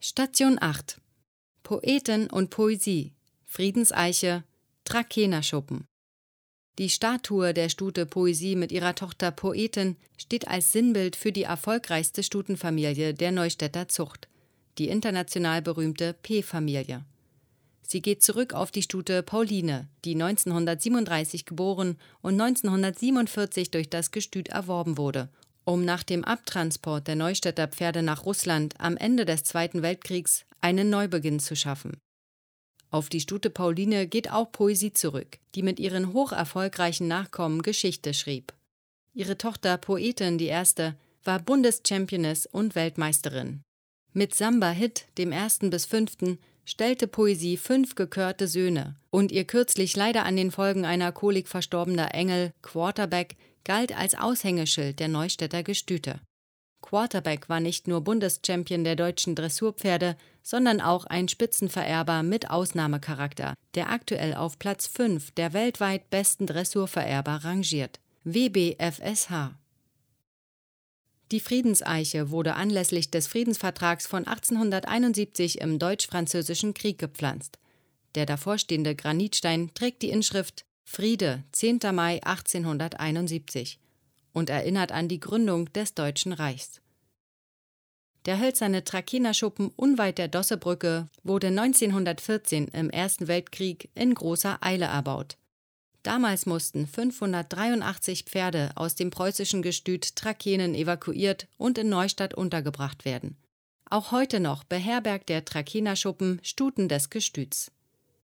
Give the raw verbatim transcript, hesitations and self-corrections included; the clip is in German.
Station acht. Poeten und Poesie. Friedenseiche. Trakehnerschuppen. Die Statue der Stute Poesie mit ihrer Tochter Poetin steht als Sinnbild für die erfolgreichste Stutenfamilie der Neustädter Zucht, die international berühmte P-Familie. Sie geht zurück auf die Stute Pauline, die neunzehnhundertsiebenunddreißig geboren und neunzehnhundertsiebenundvierzig durch das Gestüt erworben wurde, um nach dem Abtransport der Neustädter Pferde nach Russland am Ende des Zweiten Weltkriegs einen Neubeginn zu schaffen. Auf die Stute Pauline geht auch Poesie zurück, die mit ihren hocherfolgreichen Nachkommen Geschichte schrieb. Ihre Tochter Poetin die Erste war Bundeschampioness und Weltmeisterin. Mit Samba Hit, dem ersten bis fünften, stellte Poesie fünf gekörte Söhne und ihr kürzlich leider an den Folgen einer Kolik verstorbener Engel, Quarterback, galt als Aushängeschild der Neustädter Gestüte. Quarterback war nicht nur Bundeschampion der deutschen Dressurpferde, sondern auch ein Spitzenvererber mit Ausnahmecharakter, der aktuell auf Platz fünf der weltweit besten Dressurvererber rangiert. W B F S H. Die Friedenseiche wurde anlässlich des Friedensvertrags von achtzehnhunderteinundsiebzig im Deutsch-Französischen Krieg gepflanzt. Der davorstehende Granitstein trägt die Inschrift Friede, zehnter Mai achtzehnhunderteinundsiebzig und erinnert an die Gründung des Deutschen Reichs. Der hölzerne Trakehnerschuppen unweit der Dossebrücke wurde neunzehnhundertvierzehn im Ersten Weltkrieg in großer Eile erbaut. Damals mussten fünfhundertdreiundachtzig Pferde aus dem preußischen Gestüt Trakehnen evakuiert und in Neustadt untergebracht werden. Auch heute noch beherbergt der Trakehnerschuppen Stuten des Gestüts.